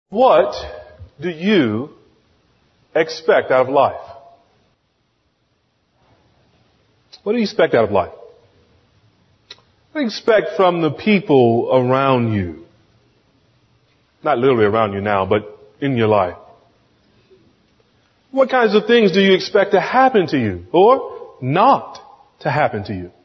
What do you expect out of life? What do you expect out of life? What do you expect from the people around you? Not literally around you now, but in your life. What kinds of things do you expect to happen to you or not to happen to you?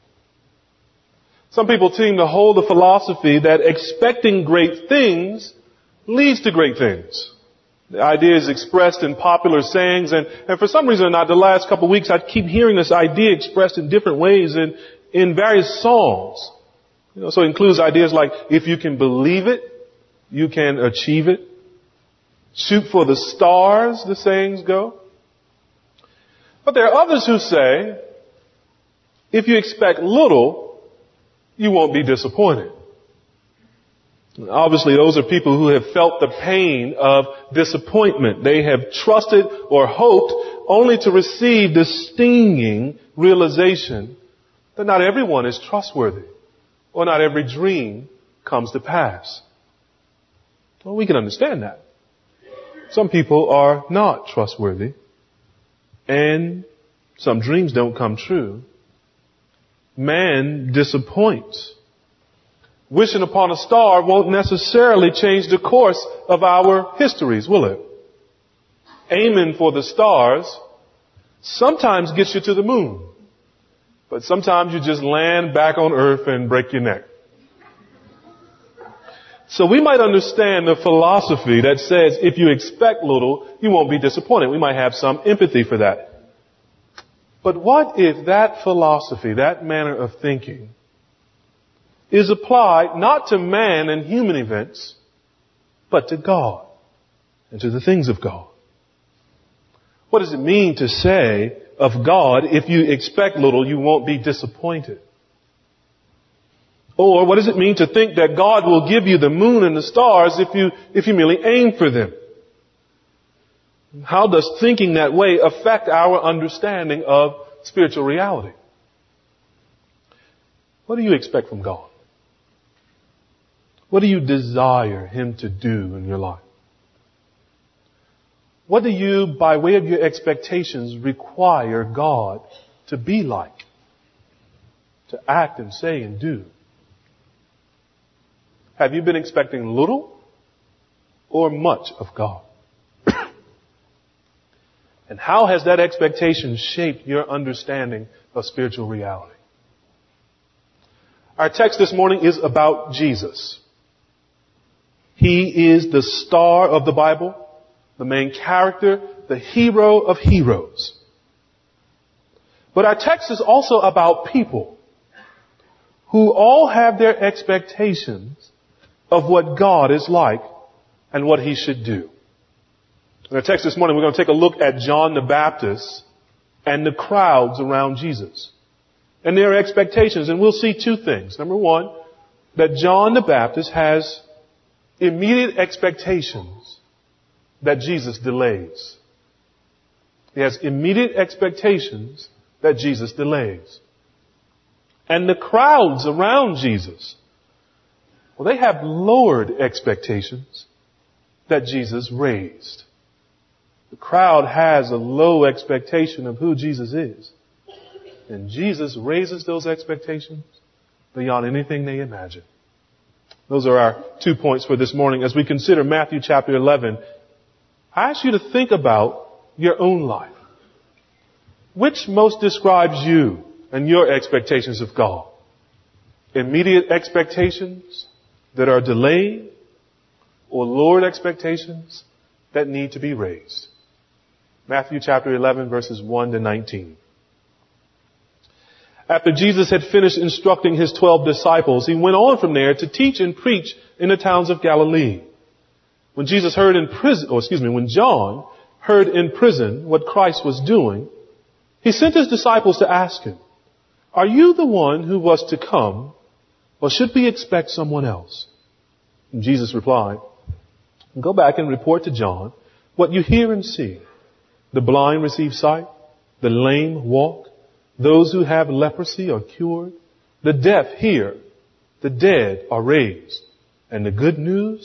Some people seem to hold the philosophy that expecting great things leads to great things. The idea is expressed in popular sayings, and for some reason or not, the last couple of weeks I keep hearing this idea expressed in different ways in various songs. So it includes ideas like, if you can believe it, you can achieve it. Shoot for the stars, the sayings go. But there are others who say, if you expect little, you won't be disappointed. Obviously, those are people who have felt the pain of disappointment. They have trusted or hoped only to receive the stinging realization that not everyone is trustworthy or not every dream comes to pass. Well, we can understand that. Some people are not trustworthy and some dreams don't come true. Man disappoints. Wishing upon a star won't necessarily change the course of our histories, will it? Aiming for the stars sometimes gets you to the moon, but sometimes you just land back on earth and break your neck. So we might understand the philosophy that says if you expect little, you won't be disappointed. We might have some empathy for that. But what if that philosophy, that manner of thinking, is applied not to man and human events, but to God and to the things of God? What does it mean to say of God, if you expect little, you won't be disappointed? Or what does it mean to think that God will give you the moon and the stars if you merely aim for them? How does thinking that way affect our understanding of spiritual reality? What do you expect from God? What do you desire Him to do in your life? What do you, by way of your expectations, require God to be like? To act and say and do? Have you been expecting little or much of God? And how has that expectation shaped your understanding of spiritual reality? Our text this morning is about Jesus. He is the star of the Bible, the main character, the hero of heroes. But our text is also about people who all have their expectations of what God is like and what He should do. In our text this morning, we're going to take a look at John the Baptist and the crowds around Jesus and their expectations. And we'll see two things. Number one, that John the Baptist has immediate expectations that Jesus delays. He has immediate expectations that Jesus delays. And the crowds around Jesus, well, they have lowered expectations that Jesus raised. The crowd has a low expectation of who Jesus is. And Jesus raises those expectations beyond anything they imagine. Those are our 2 points for this morning as we consider Matthew chapter 11. I ask you to think about your own life. Which most describes you and your expectations of God? Immediate expectations that are delayed, or lowered expectations that need to be raised? Matthew chapter 11 verses 1 to 19. After Jesus had finished instructing His 12 disciples, He went on from there to teach and preach in the towns of Galilee. When John heard in prison what Christ was doing, He sent His disciples to ask Him, "Are you the one who was to come, or should we expect someone else?" And Jesus replied, "Go back and report to John what you hear and see. The blind receive sight, the lame walk, those who have leprosy are cured, the deaf hear, the dead are raised, and the good news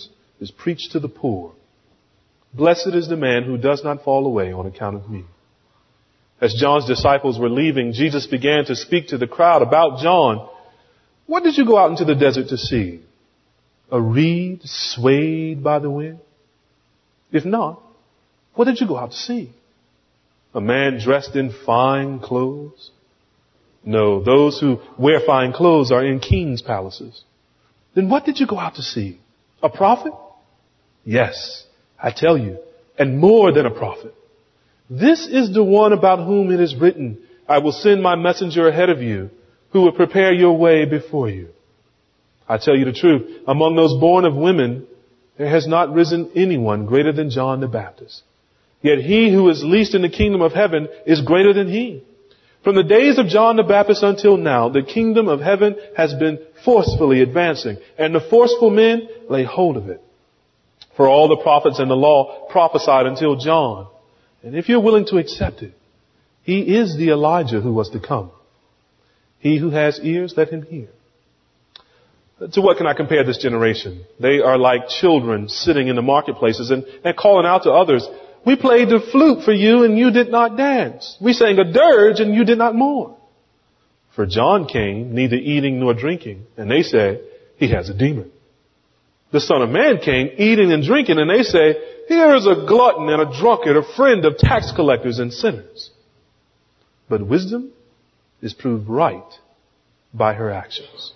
is preached to the poor. Blessed is the man who does not fall away on account of me. As John's disciples were leaving, Jesus began to speak to the crowd about John. What did you go out into the desert to see? A reed swayed by the wind? If not, what did you go out to see? A man dressed in fine clothes? No, those who wear fine clothes are in king's palaces. Then what did you go out to see? A prophet? Yes, I tell you, and more than a prophet. This is the one about whom it is written, I will send my messenger ahead of you, who will prepare your way before you. I tell you the truth, among those born of women, there has not risen anyone greater than John the Baptist. Yet he who is least in the kingdom of heaven is greater than he. From the days of John the Baptist until now, the kingdom of heaven has been forcefully advancing, and the forceful men lay hold of it. For all the prophets and the law prophesied until John. And if you're willing to accept it, he is the Elijah who was to come. He who has ears, let him hear. To what can I compare this generation? They are like children sitting in the marketplaces and calling out to others, we played the flute for you and you did not dance. We sang a dirge and you did not mourn. For John came neither eating nor drinking, and they say he has a demon. The Son of Man came eating and drinking, and they say, here is a glutton and a drunkard, a friend of tax collectors and sinners. But wisdom is proved right by her actions.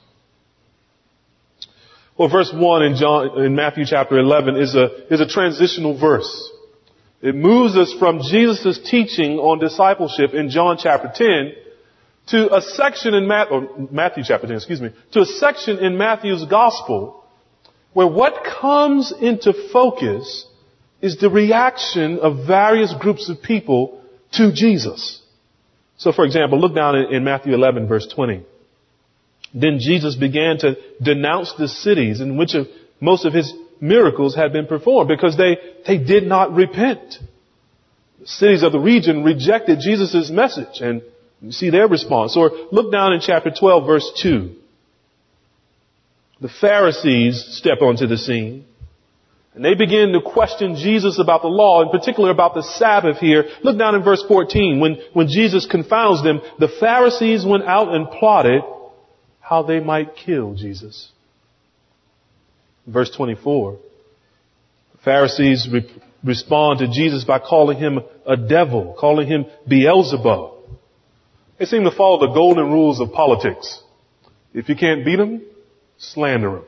Well, verse 1 in Matthew chapter 11 is a transitional verse. It moves us from Jesus' teaching on discipleship in John chapter 10 to a section in Matthew chapter 10, to a section in Matthew's gospel where what comes into focus is the reaction of various groups of people to Jesus. So, for example, look down in Matthew 11, verse 20. Then Jesus began to denounce the cities in which most of his miracles had been performed because they did not repent. The cities of the region rejected Jesus' message, and you see their response. Or look down in chapter 12, verse 2. The Pharisees step onto the scene, and they begin to question Jesus about the law, in particular about the Sabbath here. Look down in verse 14. When Jesus confounds them, the Pharisees went out and plotted how they might kill Jesus. Verse 24. The Pharisees respond to Jesus by calling him a devil, calling him Beelzebub. They seem to follow the golden rules of politics. If you can't beat them, slander him.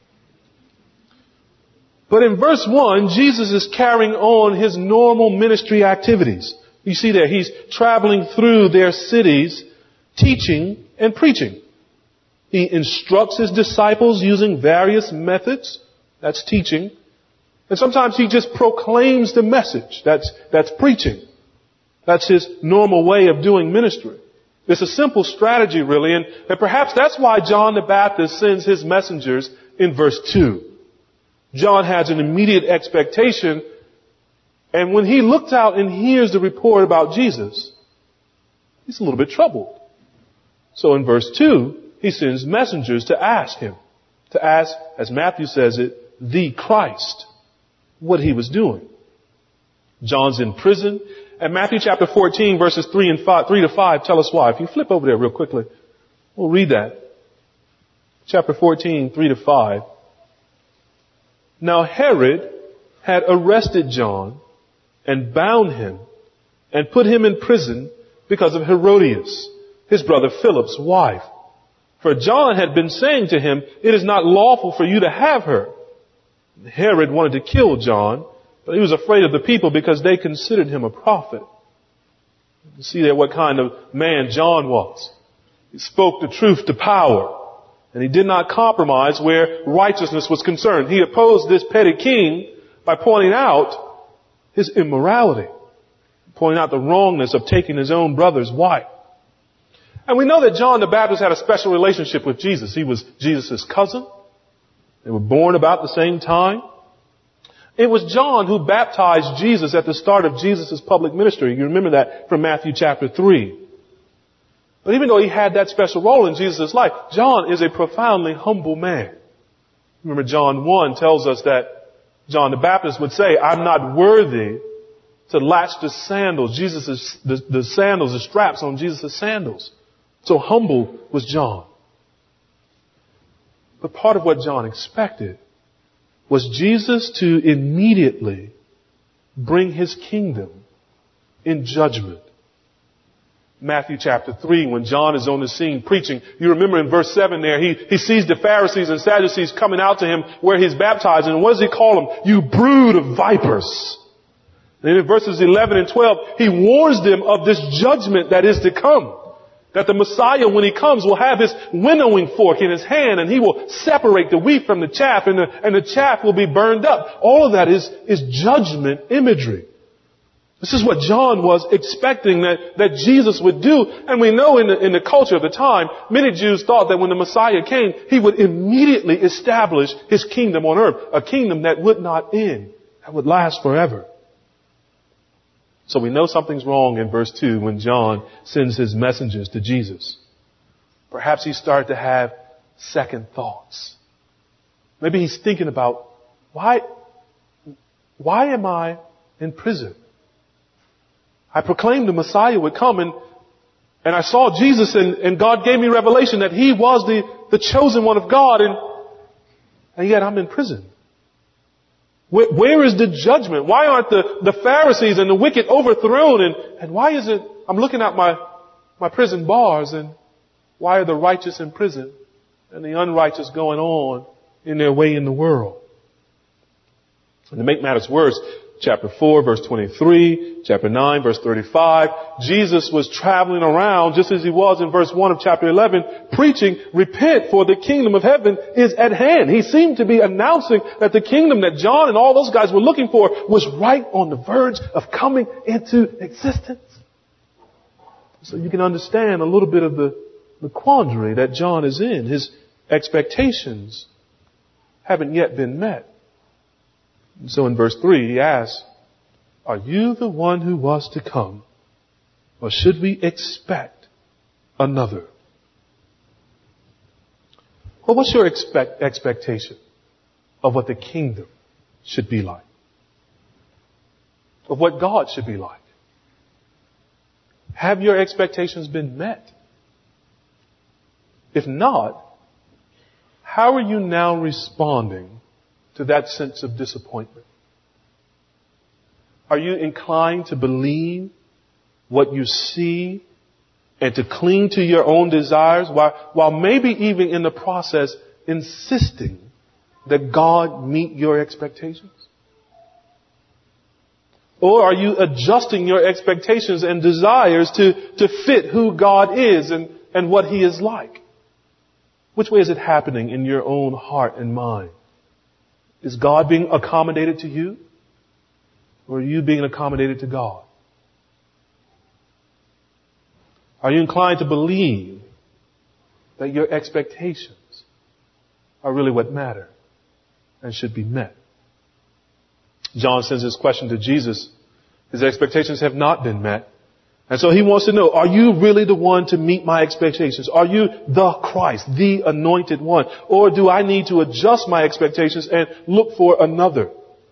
But in verse 1, Jesus is carrying on his normal ministry activities. You see there, he's traveling through their cities, teaching and preaching. He instructs his disciples using various methods. That's teaching. And sometimes he just proclaims the message. That's preaching. That's his normal way of doing ministry. It's a simple strategy, really, and perhaps that's why John the Baptist sends his messengers in verse 2. John has an immediate expectation, and when he looks out and hears the report about Jesus, he's a little bit troubled. So in verse 2, he sends messengers to ask him, as Matthew says it, the Christ, what he was doing. John's in prison. And Matthew chapter 14 verses 3 to 5 tell us why. If you flip over there real quickly, we'll read that. Chapter 14, 3 to 5. Now Herod had arrested John and bound him and put him in prison because of Herodias, his brother Philip's wife. For John had been saying to him, it is not lawful for you to have her. Herod wanted to kill John, but he was afraid of the people because they considered him a prophet. You see there what kind of man John was. He spoke the truth to power, and he did not compromise where righteousness was concerned. He opposed this petty king by pointing out his immorality, pointing out the wrongness of taking his own brother's wife. And we know that John the Baptist had a special relationship with Jesus. He was Jesus' cousin. They were born about the same time. It was John who baptized Jesus at the start of Jesus' public ministry. You remember that from Matthew chapter 3. But even though he had that special role in Jesus' life, John is a profoundly humble man. Remember John 1 tells us that John the Baptist would say, I'm not worthy to latch the sandals, the sandals, the straps on Jesus' sandals. So humble was John. But part of what John expected was Jesus to immediately bring his kingdom in judgment. Matthew chapter 3, when John is on the scene preaching, you remember in verse 7 there, he sees the Pharisees and Sadducees coming out to him where he's baptizing. And what does he call them? You brood of vipers. And in verses 11 and 12, he warns them of this judgment that is to come. That the Messiah, when he comes, will have his winnowing fork in his hand and he will separate the wheat from the chaff and the chaff will be burned up. All of that is judgment imagery. This is what John was expecting that Jesus would do. And we know in the culture of the time, many Jews thought that when the Messiah came, he would immediately establish his kingdom on earth. A kingdom that would not end, that would last forever. So we know something's wrong in verse 2 when John sends his messengers to Jesus. Perhaps he started to have second thoughts. Maybe he's thinking about, why am I in prison? I proclaimed the Messiah would come and I saw Jesus and God gave me revelation that he was the chosen one of God and yet I'm in prison. Where is the judgment? Why aren't the Pharisees and the wicked overthrown? And why is it, I'm looking at my prison bars and why are the righteous in prison and the unrighteous going on in their way in the world? And to make matters worse, chapter 4, verse 23, chapter 9, verse 35, Jesus was traveling around just as he was in verse 1 of chapter 11, preaching, repent for the kingdom of heaven is at hand. He seemed to be announcing that the kingdom that John and all those guys were looking for was right on the verge of coming into existence. So you can understand a little bit of the quandary that John is in. His expectations haven't yet been met. And so in verse 3, he asks, are you the one who was to come, or should we expect another? Well, what's your expectation of what the kingdom should be like? Of what God should be like? Have your expectations been met? If not, how are you now responding to that sense of disappointment? Are you inclined to believe what you see and to cling to your own desires while maybe even in the process insisting that God meet your expectations? Or are you adjusting your expectations and desires to fit who God is and what He is like? Which way is it happening in your own heart and mind? Is God being accommodated to you? Or are you being accommodated to God? Are you inclined to believe that your expectations are really what matter and should be met? John sends this question to Jesus. His expectations have not been met. And so he wants to know, are you really the one to meet my expectations? Are you the Christ, the anointed one? Or do I need to adjust my expectations and look for another?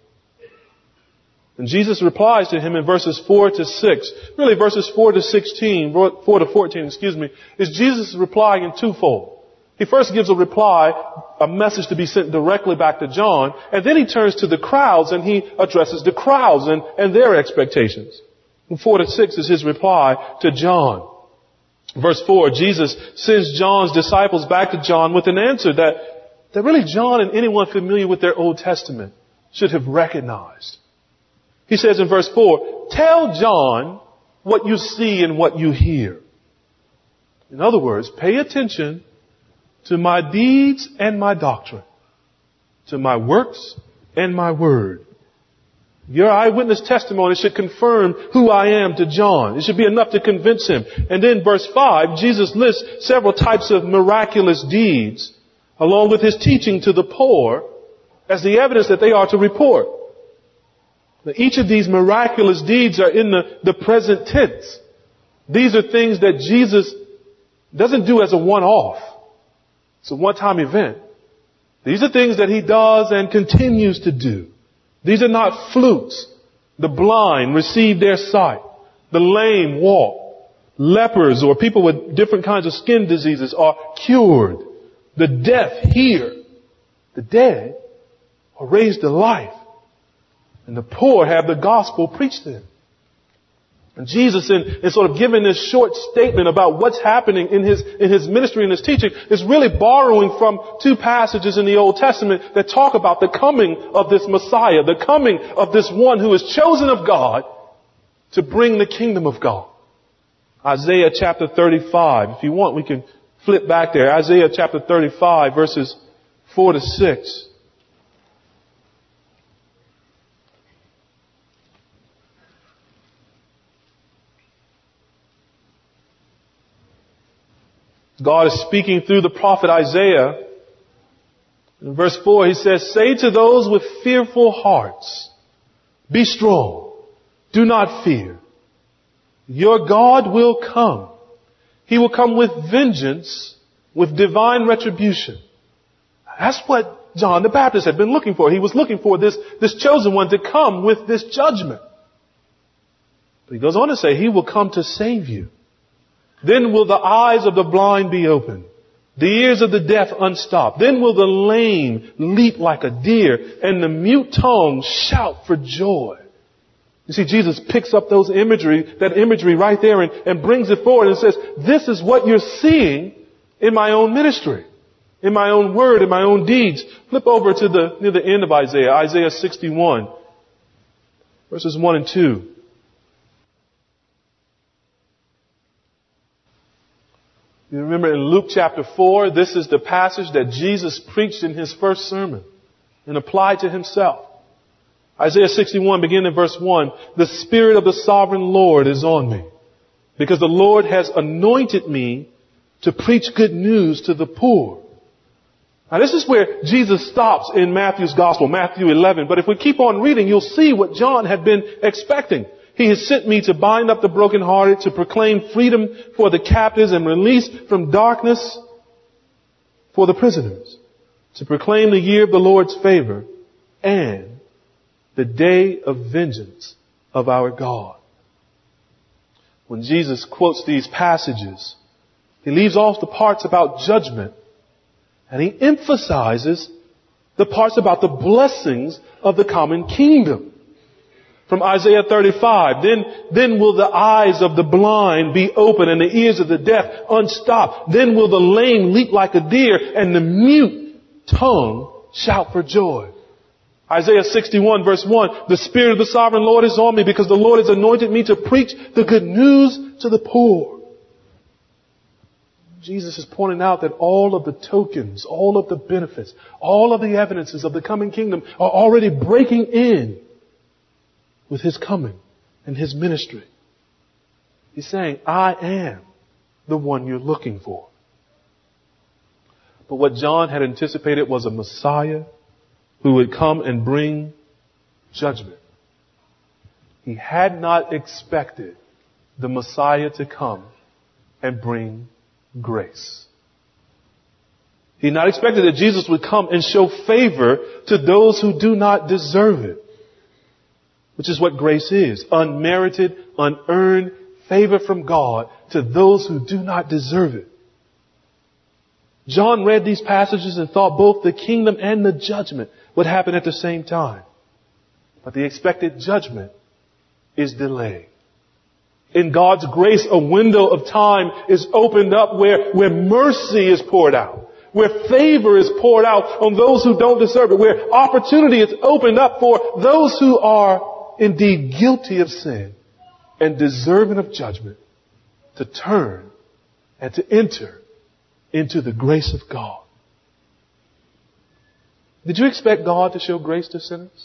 And Jesus replies to him in verses 4 to 6, really verses 4 to 16, 4 to 14, is Jesus' reply in twofold. He first gives a reply, a message to be sent directly back to John, and then he turns to the crowds and he addresses the crowds and their expectations. And 4 to 6 is his reply to John. Verse 4, Jesus sends John's disciples back to John with an answer that really John and anyone familiar with their Old Testament should have recognized. He says in verse 4, tell John what you see and what you hear. In other words, pay attention to my deeds and my doctrine, to my works and my word. Your eyewitness testimony should confirm who I am to John. It should be enough to convince him. And then verse 5, Jesus lists several types of miraculous deeds along with his teaching to the poor as the evidence that they are to report. Now, each of these miraculous deeds are in the present tense. These are things that Jesus doesn't do as a one-off. It's a one-time event. These are things that he does and continues to do. These are not flukes. The blind receive their sight. The lame walk. Lepers or people with different kinds of skin diseases are cured. The deaf hear. The dead are raised to life. And the poor have the gospel preached to them. And Jesus, in sort of giving this short statement about what's happening in his ministry and his teaching, is really borrowing from two passages in the Old Testament that talk about the coming of this Messiah, the coming of this one who is chosen of God to bring the kingdom of God. Isaiah chapter 35. If you want, we can flip back there. Isaiah chapter 35, verses 4 to 6. God is speaking through the prophet Isaiah. In verse 4, he says, "Say to those with fearful hearts, be strong, do not fear. Your God will come. He will come with vengeance, with divine retribution." That's what John the Baptist had been looking for. He was looking for this chosen one to come with this judgment. But he goes on to say, He will come to save you. Then will the eyes of the blind be opened, the ears of the deaf unstopped. Then will the lame leap like a deer, and the mute tongue shout for joy. You see, Jesus picks up that imagery right there and brings it forward and says, this is what you're seeing in my own ministry, in my own word, in my own deeds. Flip over to near the end of Isaiah, Isaiah 61, verses 1 and 2. You remember in Luke chapter 4, this is the passage that Jesus preached in His first sermon and applied to Himself. Isaiah 61, beginning in verse 1, "The Spirit of the Sovereign Lord is on me, because the Lord has anointed me to preach good news to the poor." Now this is where Jesus stops in Matthew's Gospel, Matthew 11. But if we keep on reading, you'll see what John had been expecting. "He has sent me to bind up the brokenhearted, to proclaim freedom for the captives and release from darkness for the prisoners, to proclaim the year of the Lord's favor and the day of vengeance of our God." When Jesus quotes these passages, He leaves off the parts about judgment and He emphasizes the parts about the blessings of the coming kingdom. From Isaiah 35, then will the eyes of the blind be open and the ears of the deaf unstopped. Then will the lame leap like a deer and the mute tongue shout for joy. Isaiah 61 verse 1, "The Spirit of the Sovereign Lord is on me, because the Lord has anointed me to preach the good news to the poor." Jesus is pointing out that all of the tokens, all of the benefits, all of the evidences of the coming kingdom are already breaking in with His coming and His ministry. He's saying, I am the one you're looking for. But what John had anticipated was a Messiah who would come and bring judgment. He had not expected the Messiah to come and bring grace. He had not expected that Jesus would come and show favor to those who do not deserve it. Which is what grace is. Unmerited, unearned favor from God to those who do not deserve it. John read these passages and thought both the kingdom and the judgment would happen at the same time. But the expected judgment is delayed. In God's grace, a window of time is opened up where mercy is poured out, where favor is poured out on those who don't deserve it, where opportunity is opened up for those who are indeed guilty of sin and deserving of judgment to turn and to enter into the grace of God. Did you expect God to show grace to sinners?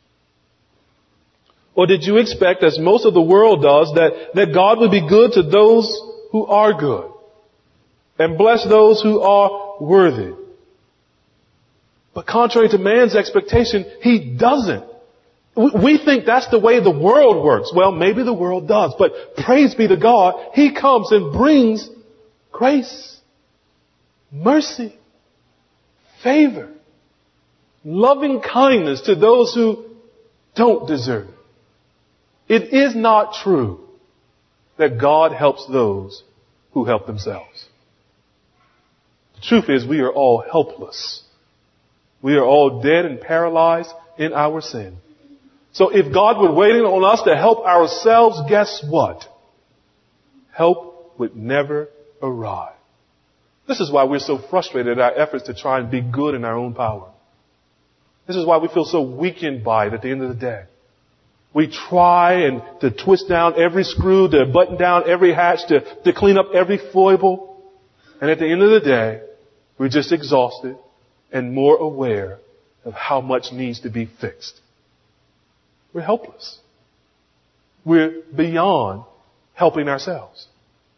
Or did you expect, as most of the world does, that God would be good to those who are good and bless those who are worthy? But contrary to man's expectation, He doesn't. We think that's the way the world works. Well, maybe the world does, but praise be to God, He comes and brings grace, mercy, favor, loving kindness to those who don't deserve it. It is not true that God helps those who help themselves. The truth is we are all helpless. We are all dead and paralyzed in our sin. So if God were waiting on us to help ourselves, guess what? Help would never arrive. This is why we're so frustrated at our efforts to try and be good in our own power. This is why we feel so weakened by it at the end of the day. We try and to twist down every screw, to button down every hatch, to clean up every foible. And at the end of the day, we're just exhausted and more aware of how much needs to be fixed. We're helpless. We're beyond helping ourselves.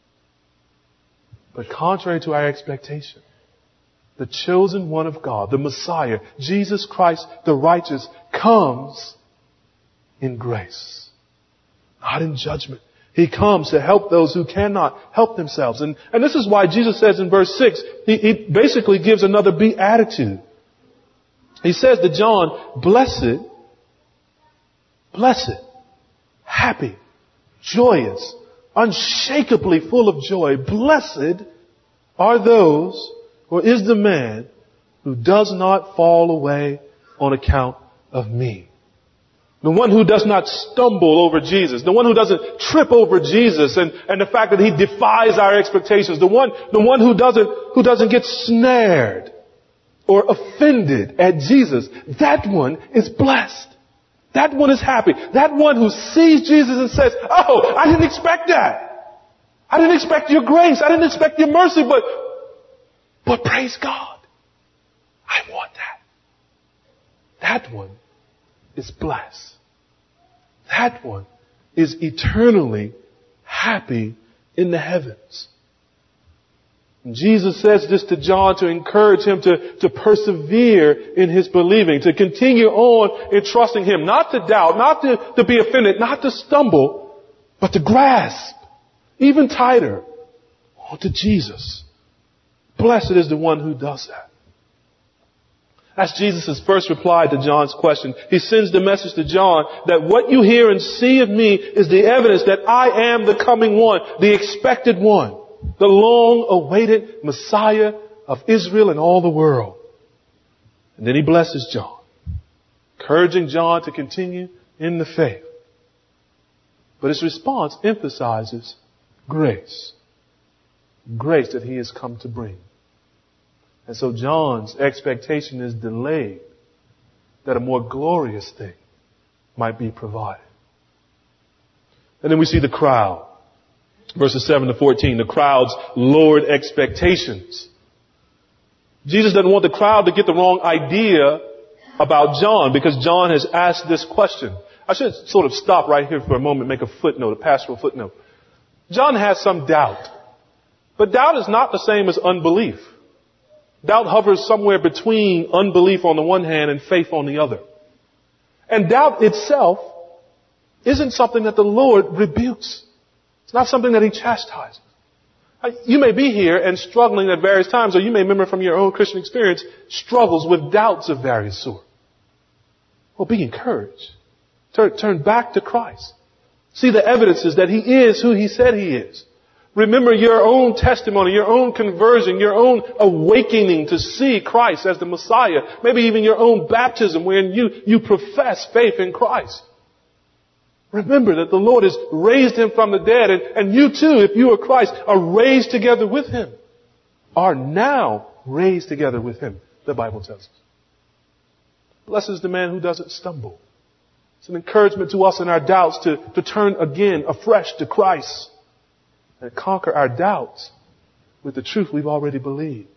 But contrary to our expectation, the chosen one of God, the Messiah, Jesus Christ, the righteous, comes in grace, not in judgment. He comes to help those who cannot help themselves. And this is why Jesus says in verse 6, he basically gives another beatitude. He says to John, blessed, happy, joyous, unshakably full of joy, blessed are those, or is the man who does not fall away on account of me. The one who does not stumble over Jesus. The one who doesn't trip over Jesus and the fact that he defies our expectations. The one who doesn't get snared or offended at Jesus. That one is blessed. That one is happy. That one who sees Jesus and says, oh, I didn't expect that. I didn't expect your grace. I didn't expect your mercy, but praise God. I want that. That one is blessed. That one is eternally happy in the heavens. And Jesus says this to John to encourage him to persevere in his believing, to continue on in trusting him, not to doubt, not to be offended, not to stumble, but to grasp even tighter onto Jesus. Blessed is the one who does that. That's Jesus' first reply to John's question. He sends the message to John that what you hear and see of me is the evidence that I am the coming one, the expected one, the long-awaited Messiah of Israel and all the world. And then he blesses John, encouraging John to continue in the faith. But his response emphasizes grace. Grace that he has come to bring. And so John's expectation is delayed that a more glorious thing might be provided. And then we see the crowd. Verses 7 to 14, the crowd's lowered expectations. Jesus doesn't want the crowd to get the wrong idea about John because John has asked this question. I should sort of stop right here for a moment, make a footnote, a pastoral footnote. John has some doubt. But doubt is not the same as unbelief. Doubt hovers somewhere between unbelief on the one hand and faith on the other. And doubt itself isn't something that the Lord rebukes. It's not something that he chastises. You may be here and struggling at various times, or you may remember from your own Christian experience, struggles with doubts of various sort. Well, be encouraged. Turn back to Christ. See the evidences that he is who he said he is. Remember your own testimony, your own conversion, your own awakening to see Christ as the Messiah. Maybe even your own baptism wherein you profess faith in Christ. Remember that the Lord has raised him from the dead, and you too, if you are Christ, are raised together with him. Are now raised together with him, the Bible tells us. Blessed is the man who doesn't stumble. It's an encouragement to us in our doubts to turn again afresh to Christ and conquer our doubts with the truth we've already believed.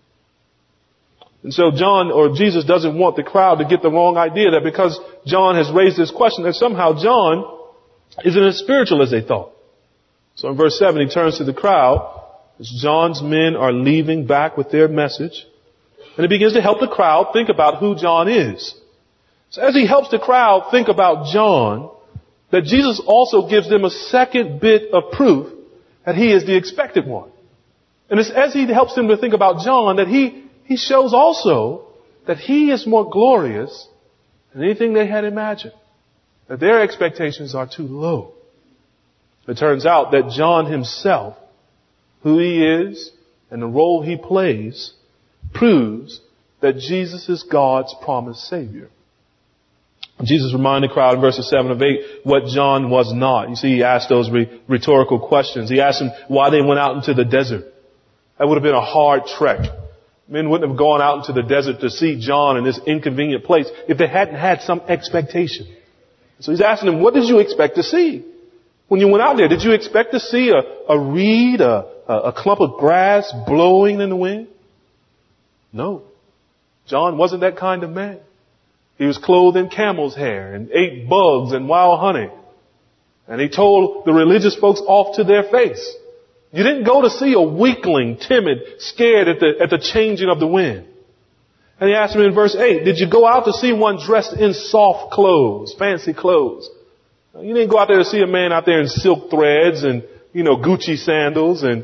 And so Jesus doesn't want the crowd to get the wrong idea that because John has raised this question that somehow John isn't as spiritual as they thought. So in verse 7, he turns to the crowd as John's men are leaving back with their message. And he begins to help the crowd think about who John is. So as he helps the crowd think about John, that Jesus also gives them a second bit of proof that he is the expected one. And it's as he helps them to think about John that he shows also that he is more glorious than anything they had imagined. that their expectations are too low. It turns out that John himself, who he is and the role he plays, proves that Jesus is God's promised Savior. Jesus reminded the crowd in verses 7 of 8 what John was not. You see, he asked those rhetorical questions. He asked them why they went out into the desert. That would have been a hard trek. Men wouldn't have gone out into the desert to see John in this inconvenient place if they hadn't had some expectation. So he's asking them, what did you expect to see? When you went out there, did you expect to see a reed, a clump of grass blowing in the wind? No. John wasn't that kind of man. He was clothed in camel's hair and ate bugs and wild honey. And he told the religious folks off to their face. You didn't go to see a weakling, timid, scared at the changing of the wind. And he asked him in verse 8, did you go out to see one dressed in soft clothes, fancy clothes? You didn't go out there to see a man out there in silk threads and, Gucci sandals. And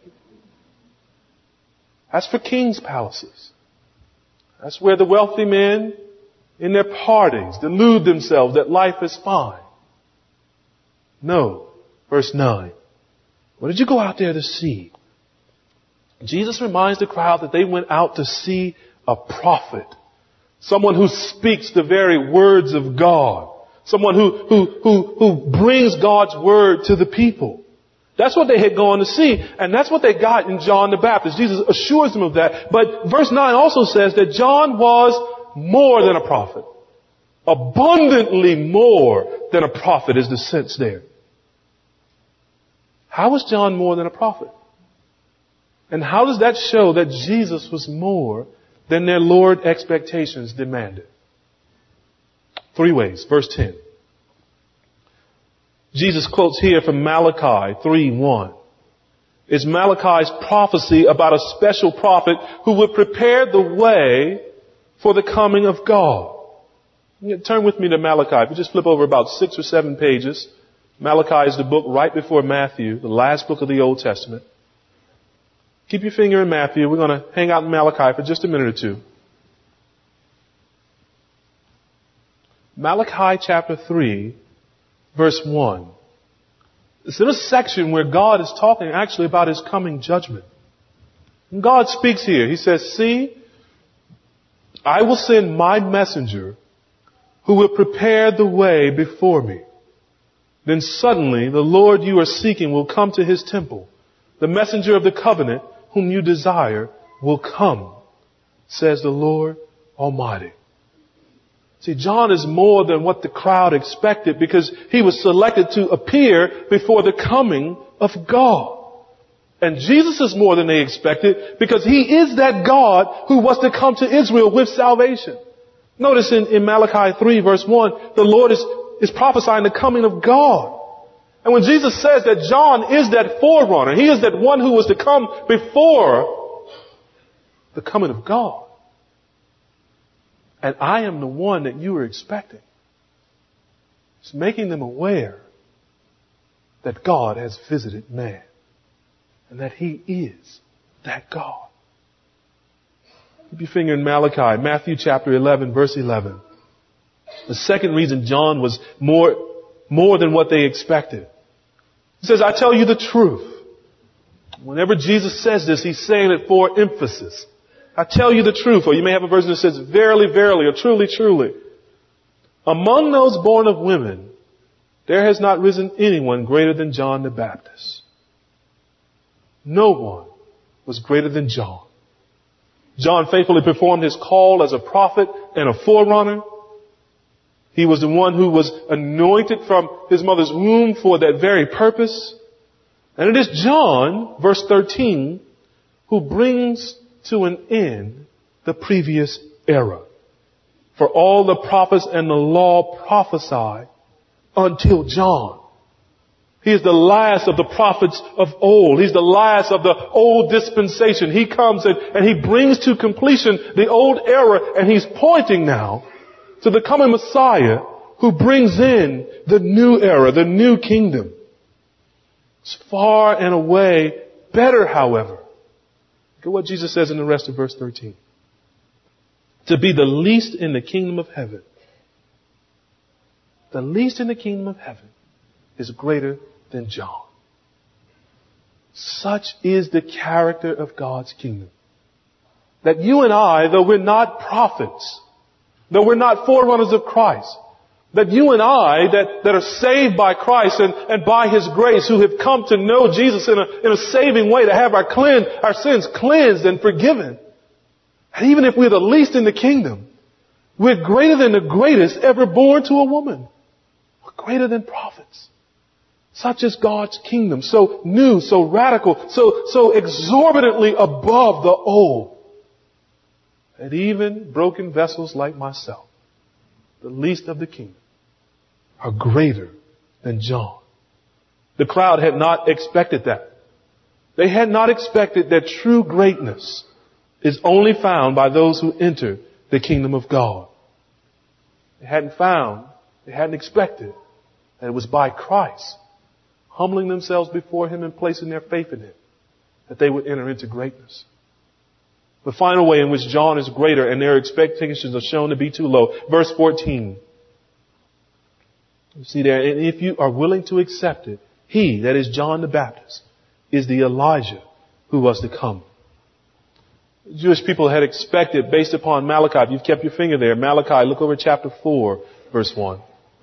that's for king's palaces. That's where the wealthy men in their parties delude themselves that life is fine. No. Verse 9. What did you go out there to see? Jesus reminds the crowd that they went out to see a prophet. Someone who speaks the very words of God. Someone who brings God's word to the people. That's what they had gone to see. And that's what they got in John the Baptist. Jesus assures them of that. But verse 9 also says that John was more than a prophet. Abundantly more than a prophet is the sense there. How was John more than a prophet? And how does that show that Jesus was more than their Lord expectations demanded? 3 ways. Verse 10. Jesus quotes here from Malachi 3:1. It's Malachi's prophecy about a special prophet who would prepare the way for the coming of God. Turn with me to Malachi. If you just flip over about 6 or 7 pages. Malachi is the book right before Matthew, the last book of the Old Testament. Keep your finger in Matthew. We're going to hang out in Malachi for just a minute or two. Malachi chapter 3, verse 1. It's in a section where God is talking actually about His coming judgment. And God speaks here. He says, see, I will send my messenger who will prepare the way before me. Then suddenly the Lord you are seeking will come to His temple. The messenger of the covenant whom you desire will come, says the Lord Almighty. See, John is more than what the crowd expected because he was selected to appear before the coming of God. And Jesus is more than they expected because He is that God who was to come to Israel with salvation. Notice in Malachi 3 verse 1, the Lord is prophesying the coming of God. And when Jesus says that John is that forerunner, he is that one who was to come before the coming of God. And I am the one that you were expecting. It's making them aware that God has visited man and that He is that God. Keep your finger in Malachi, Matthew chapter 11, verse 11. The second reason John was more than what they expected. He says, I tell you the truth. Whenever Jesus says this, He's saying it for emphasis. I tell you the truth. Or you may have a version that says, verily, verily, or truly, truly. Among those born of women, there has not risen anyone greater than John the Baptist. No one was greater than John. John faithfully performed his call as a prophet and a forerunner. He was the one who was anointed from his mother's womb for that very purpose. And it is John, verse 13, who brings to an end the previous era. For all the prophets and the law prophesied until John. He is the last of the prophets of old. He's the last of the old dispensation. He comes and He brings to completion the old era, and He's pointing now to the coming Messiah who brings in the new era, the new kingdom. It's far and away better, however. Look at what Jesus says in the rest of verse 13. To be the least in the kingdom of heaven. the least in the kingdom of heaven is greater than John. Such is the character of God's kingdom. That you and I, though we're not prophets, though we're not forerunners of Christ, that you and I that are saved by Christ and by His grace, who have come to know Jesus in a saving way, to have our sins cleansed and forgiven. And even if we're the least in the kingdom, we're greater than the greatest ever born to a woman. We're greater than prophets. Such is God's kingdom, so new, so radical, so exorbitantly above the old, that even broken vessels like myself, the least of the kingdom, are greater than John. The crowd had not expected that. They had not expected that true greatness is only found by those who enter the kingdom of God. They hadn't expected that it was by Christ, humbling themselves before Him and placing their faith in Him, that they would enter into greatness. The final way in which John is greater and their expectations are shown to be too low. Verse 14. You see there, and if you are willing to accept it, he, that is John the Baptist, is the Elijah who was to come. Jewish people had expected, based upon Malachi, if you've kept your finger there, Malachi, look over chapter 4, verse 4,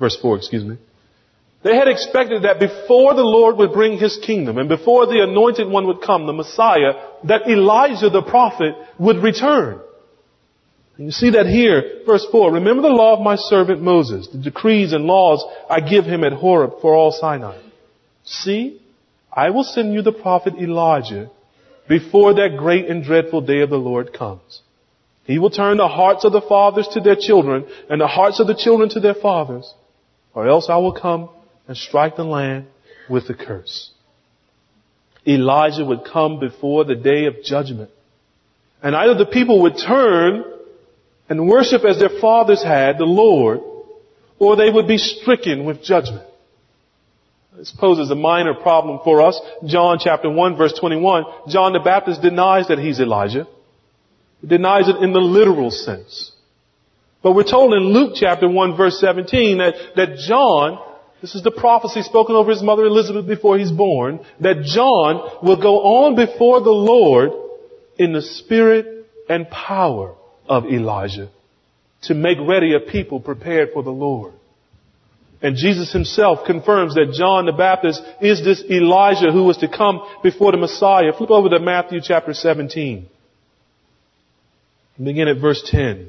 They had expected that before the Lord would bring His kingdom and before the anointed one would come, the Messiah, that Elijah the prophet would return. And you see that here, verse 4, remember the law of my servant Moses, the decrees and laws I give him at Horeb for all Sinai. See, I will send you the prophet Elijah before that great and dreadful day of the Lord comes. He will turn the hearts of the fathers to their children and the hearts of the children to their fathers, or else I will come and strike the land with a curse. Elijah would come before the day of judgment. And either the people would turn and worship as their fathers had the Lord, or they would be stricken with judgment. This poses a minor problem for us. John chapter 1 verse 21, John the Baptist denies that he's Elijah. He denies it in the literal sense. But we're told in Luke chapter 1 verse 17 that John, this is the prophecy spoken over his mother Elizabeth before he's born, that John will go on before the Lord in the spirit and power of Elijah to make ready a people prepared for the Lord. And Jesus Himself confirms that John the Baptist is this Elijah who was to come before the Messiah. Flip over to Matthew chapter 17. Begin at verse 10.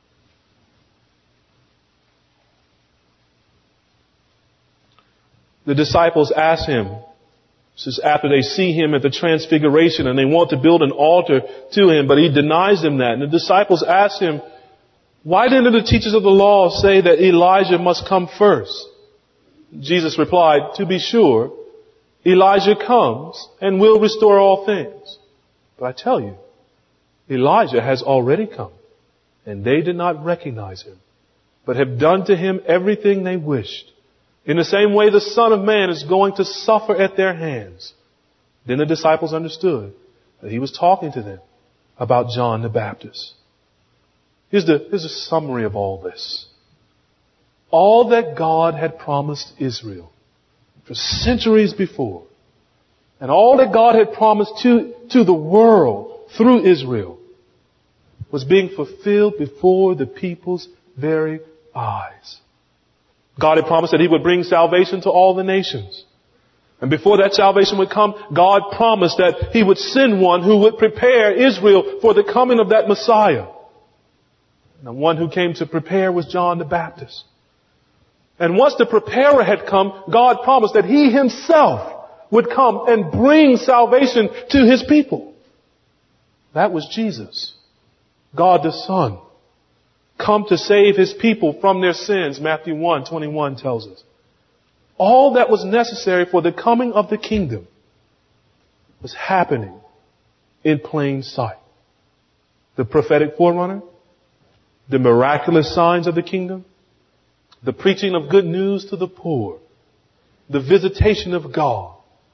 The disciples ask Him, this is after they see Him at the transfiguration and they want to build an altar to Him, but He denies them that. And the disciples ask Him, why didn't the teachers of the law say that Elijah must come first? Jesus replied, to be sure, Elijah comes and will restore all things. But I tell you, Elijah has already come, and they did not recognize him, but have done to him everything they wished. In the same way, the Son of Man is going to suffer at their hands. Then the disciples understood that He was talking to them about John the Baptist. Here's a summary of all this. All that God had promised Israel for centuries before, and all that God had promised to the world through Israel, was being fulfilled before the people's very eyes. God had promised that He would bring salvation to all the nations. And before that salvation would come, God promised that He would send one who would prepare Israel for the coming of that Messiah. And the one who came to prepare was John the Baptist. And once the preparer had come, God promised that He Himself would come and bring salvation to His people. That was Jesus, God the Son, come to save His people from their sins, Matthew 1:21 tells us. All that was necessary for the coming of the kingdom was happening in plain sight. The prophetic forerunner, the miraculous signs of the kingdom, the preaching of good news to the poor, the visitation of God.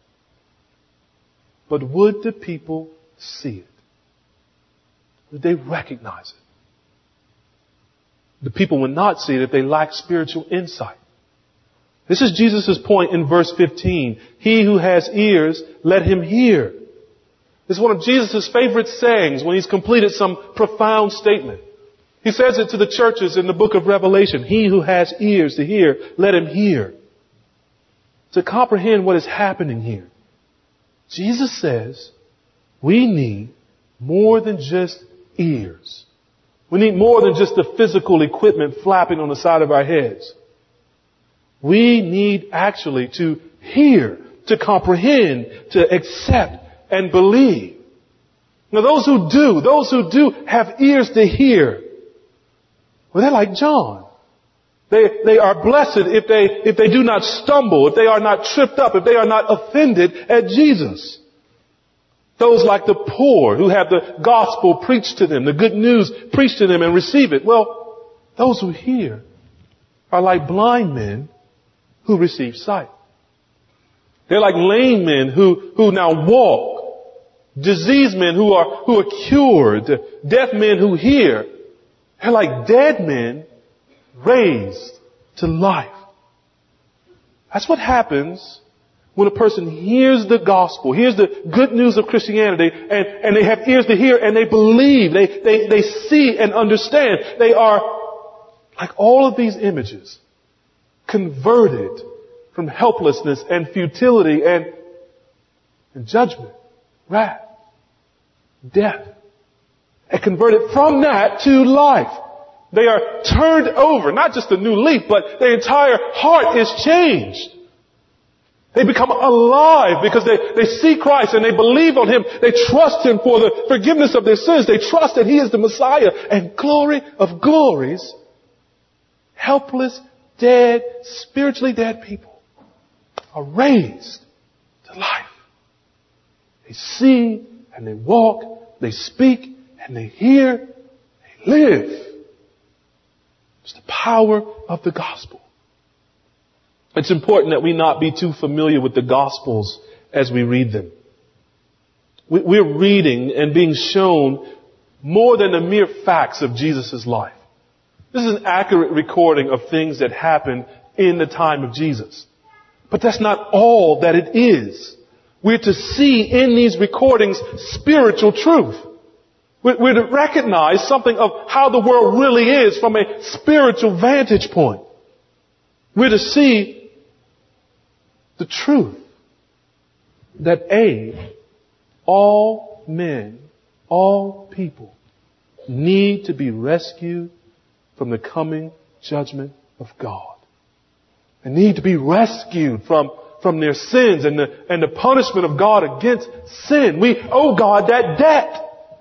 But would the people see it? Would they recognize it? The people would not see it if they lacked spiritual insight. This is Jesus' point in verse 15. He who has ears, let him hear. This is one of Jesus' favorite sayings when he's completed some profound statement. He says it to the churches in the book of Revelation. He who has ears to hear, let him hear. To comprehend what is happening here, Jesus says we need more than just ears. We need more than just the physical equipment flapping on the side of our heads. We need actually to hear, to comprehend, to accept and believe. Now those who do have ears to hear, well, they're like John. They are blessed if they do not stumble, if they are not tripped up, if they are not offended at Jesus. Those like the poor who have the gospel preached to them, the good news preached to them and receive it. Well, those who hear are like blind men who receive sight. They're like lame men who now walk, diseased men who are cured, deaf men who hear. They're like dead men raised to life. That's what happens when a person hears the gospel, hears the good news of Christianity, and they have ears to hear and they believe, they see and understand. They are, like all of these images, converted from helplessness and futility and judgment, wrath, death, and converted from that to life. They are turned over, not just a new leaf, but their entire heart is changed. They become alive because they see Christ and they believe on Him. They trust Him for the forgiveness of their sins. They trust that He is the Messiah. And glory of glories, helpless, dead, spiritually dead people are raised to life. They see and they walk, they speak and they hear, they live. It's the power of the gospel. It's important that we not be too familiar with the Gospels as we read them. We're reading and being shown more than the mere facts of Jesus' life. This is an accurate recording of things that happened in the time of Jesus. But that's not all that it is. We're to see in these recordings spiritual truth. We're to recognize something of how the world really is from a spiritual vantage point. We're to see the truth that all men, all people need to be rescued from the coming judgment of God. They need to be rescued from their sins and the punishment of God against sin. We owe God that debt.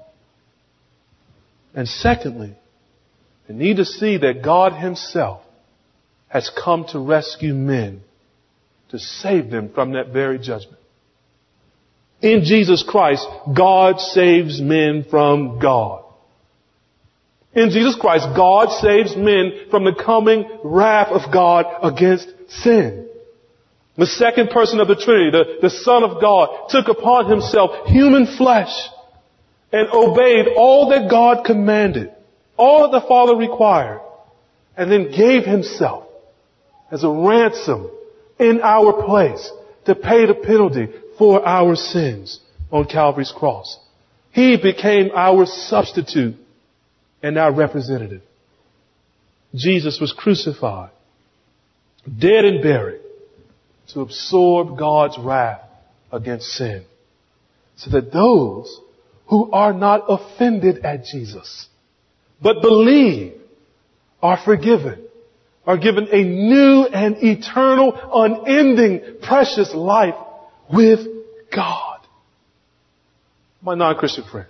And secondly, they need to see that God Himself has come to rescue men, to save them from that very judgment. In Jesus Christ, God saves men from God. In Jesus Christ, God saves men from the coming wrath of God against sin. The second person of the Trinity, the Son of God, took upon Himself human flesh and obeyed all that God commanded, all that the Father required, and then gave Himself as a ransom in our place to pay the penalty for our sins on Calvary's cross. He became our substitute and our representative. Jesus was crucified, dead and buried, to absorb God's wrath against sin, so that those who are not offended at Jesus, but believe, are forgiven, are given a new and eternal, unending, precious life with God. My non-Christian friend,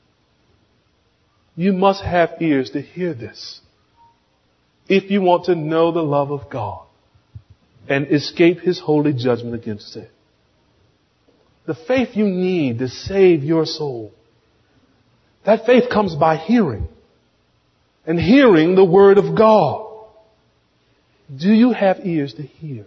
you must have ears to hear this if you want to know the love of God and escape His holy judgment against sin. The faith you need to save your soul, that faith comes by hearing, and hearing the Word of God. Do you have ears to hear?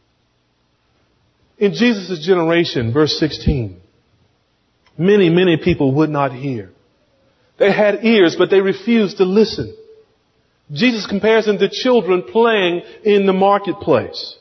In Jesus' generation, verse 16, many people would not hear. They had ears, but they refused to listen. Jesus compares them to children playing in the marketplace.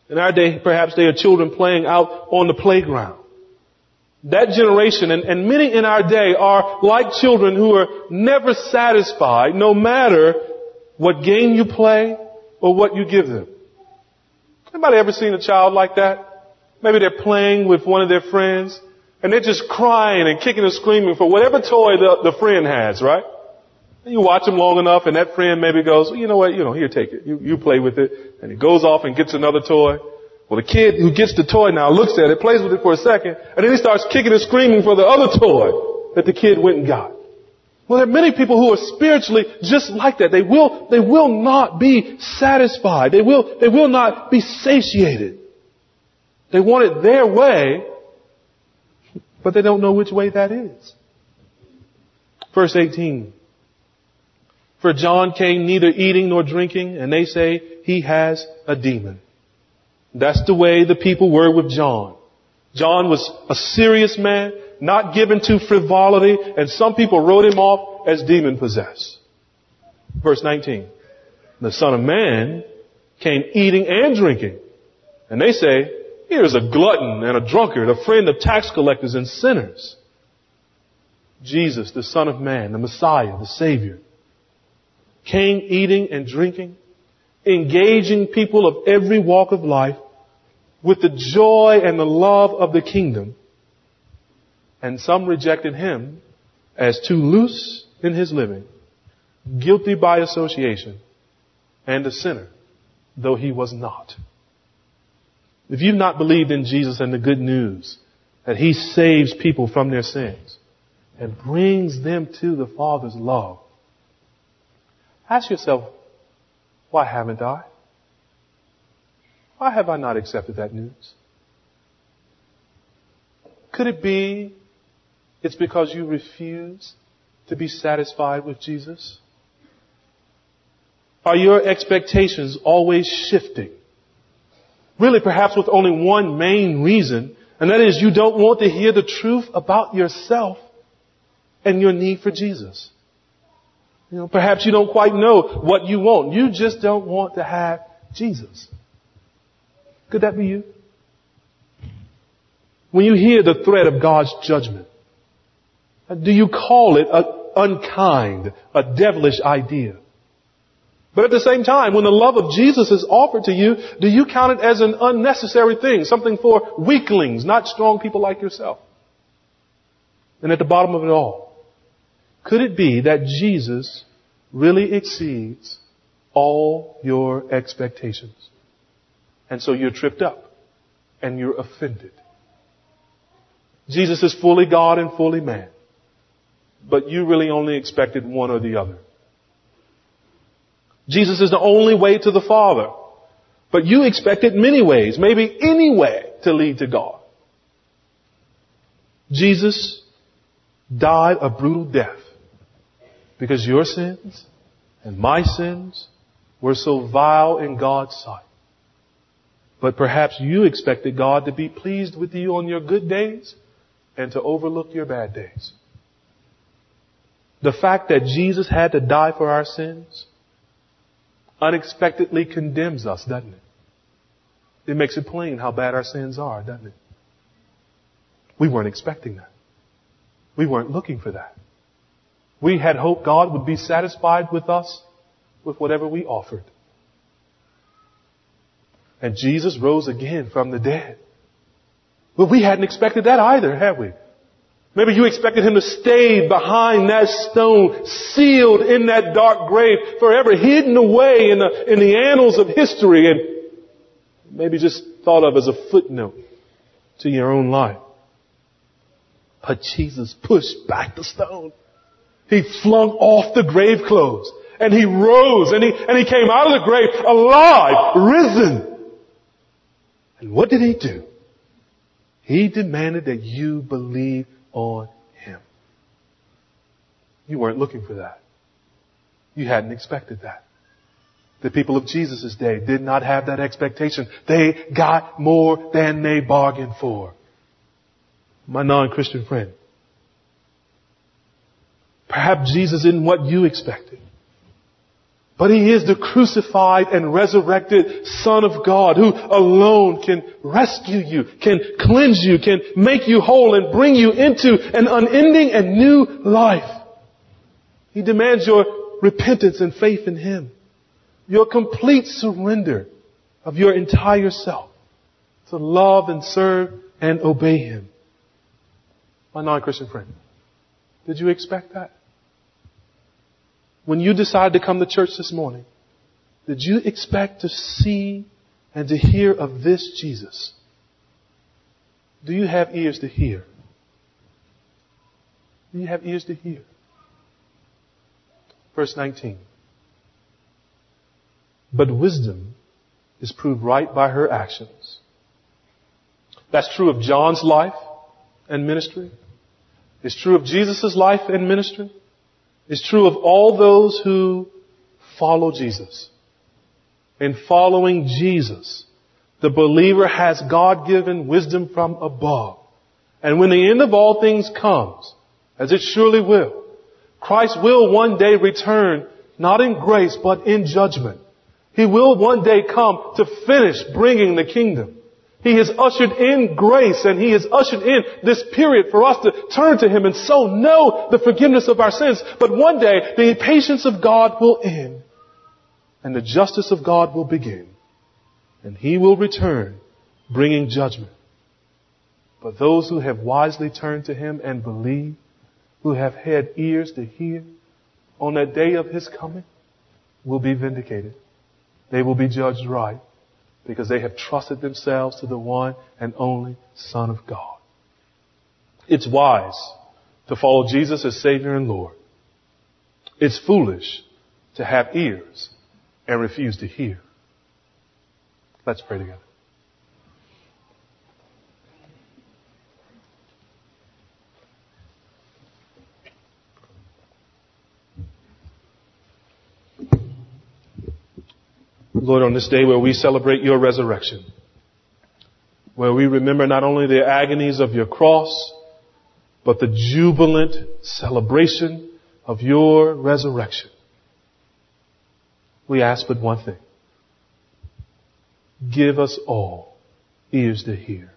In our day, perhaps they are children playing out on the playground. That generation and many in our day are like children who are never satisfied no matter what game you play or what you give them. Anybody ever seen a child like that? Maybe they're playing with one of their friends and they're just crying and kicking and screaming for whatever toy the friend has, right? And you watch them long enough and that friend maybe goes, well, you know what, here, take it. You play with it. And he goes off and gets another toy. Well, the kid who gets the toy now looks at it, plays with it for a second, and then he starts kicking and screaming for the other toy that the kid went and got. Well, there are many people who are spiritually just like that. They will not be satisfied. They will not be satiated. They want it their way, but they don't know which way that is. Verse 18. For John came neither eating nor drinking, and they say he has a demon. That's the way the people were with John. John was a serious man, not given to frivolity, and some people wrote him off as demon possessed. Verse 19. The Son of Man came eating and drinking. And they say, here's a glutton and a drunkard, a friend of tax collectors and sinners. Jesus, the Son of Man, the Messiah, the Savior, came eating and drinking, engaging people of every walk of life with the joy and the love of the kingdom. And some rejected him as too loose in his living, guilty by association, and a sinner, though he was not. If you've not believed in Jesus and the good news that he saves people from their sins and brings them to the Father's love, ask yourself, why haven't I? Why have I not accepted that news? Could it be it's because you refuse to be satisfied with Jesus? Are your expectations always shifting? Really, perhaps with only one main reason, and that is you don't want to hear the truth about yourself and your need for Jesus. Perhaps you don't quite know what you want. You just don't want to have Jesus. Could that be you? When you hear the threat of God's judgment, do you call it unkind, a devilish idea? But at the same time, when the love of Jesus is offered to you, do you count it as an unnecessary thing, something for weaklings, not strong people like yourself? And at the bottom of it all, could it be that Jesus really exceeds all your expectations? And so you're tripped up and you're offended. Jesus is fully God and fully man, but you really only expected one or the other. Jesus is the only way to the Father, but you expected many ways, maybe any way, to lead to God. Jesus died a brutal death because your sins and my sins were so vile in God's sight. But perhaps you expected God to be pleased with you on your good days and to overlook your bad days. The fact that Jesus had to die for our sins unexpectedly condemns us, doesn't it? It makes it plain how bad our sins are, doesn't it? We weren't expecting that. We weren't looking for that. We had hoped God would be satisfied with us with whatever we offered. And Jesus rose again from the dead. But we hadn't expected that either, had we? Maybe you expected him to stay behind that stone, sealed in that dark grave, forever hidden away in the annals of history, and maybe just thought of as a footnote to your own life. But Jesus pushed back the stone. He flung off the grave clothes, and he rose, and he came out of the grave alive, risen. And what did he do? He demanded that you believe on him. You weren't looking for that. You hadn't expected that. The people of Jesus' day did not have that expectation. They got more than they bargained for. My non-Christian friend, perhaps Jesus isn't what you expected. But He is the crucified and resurrected Son of God who alone can rescue you, can cleanse you, can make you whole and bring you into an unending and new life. He demands your repentance and faith in Him, your complete surrender of your entire self to love and serve and obey Him. My non-Christian friend, did you expect that? When you decided to come to church this morning, did you expect to see and to hear of this Jesus? Do you have ears to hear? Do you have ears to hear? Verse 19. But wisdom is proved right by her actions. That's true of John's life and ministry. It's true of Jesus' life and ministry. It's true of all those who follow Jesus. In following Jesus, the believer has God-given wisdom from above. And when the end of all things comes, as it surely will, Christ will one day return, not in grace, but in judgment. He will one day come to finish bringing the kingdom. He has ushered in grace, and He has ushered in this period for us to turn to Him and so know the forgiveness of our sins. But one day, the patience of God will end, and the justice of God will begin, and He will return, bringing judgment. But those who have wisely turned to Him and believe, who have had ears to hear, on that day of His coming, will be vindicated. They will be judged right, because they have trusted themselves to the one and only Son of God. It's wise to follow Jesus as Savior and Lord. It's foolish to have ears and refuse to hear. Let's pray together. Lord, on this day where we celebrate Your resurrection, where we remember not only the agonies of Your cross, but the jubilant celebration of Your resurrection, we ask but one thing. Give us all ears to hear.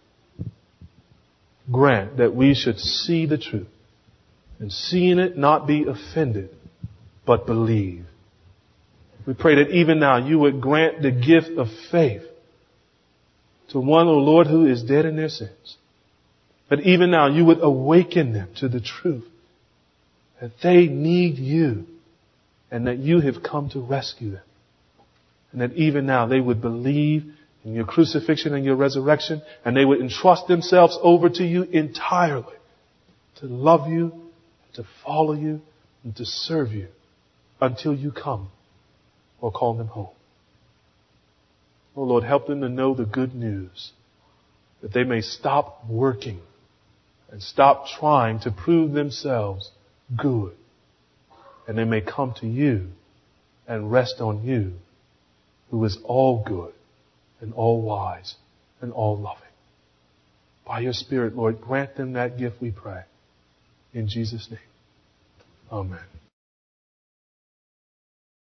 Grant that we should see the truth, and seeing it not be offended, but believe. We pray that even now You would grant the gift of faith to one, O Lord, who is dead in their sins. That even now You would awaken them to the truth that they need You and that You have come to rescue them. And that even now they would believe in Your crucifixion and Your resurrection, and they would entrust themselves over to You entirely to love You, to follow You, and to serve You until You come or call them home. Oh Lord, help them to know the good news, that they may stop working and stop trying to prove themselves good, and they may come to You and rest on You, who is all good and all wise and all loving. By Your Spirit, Lord, grant them that gift, we pray. In Jesus' name. Amen.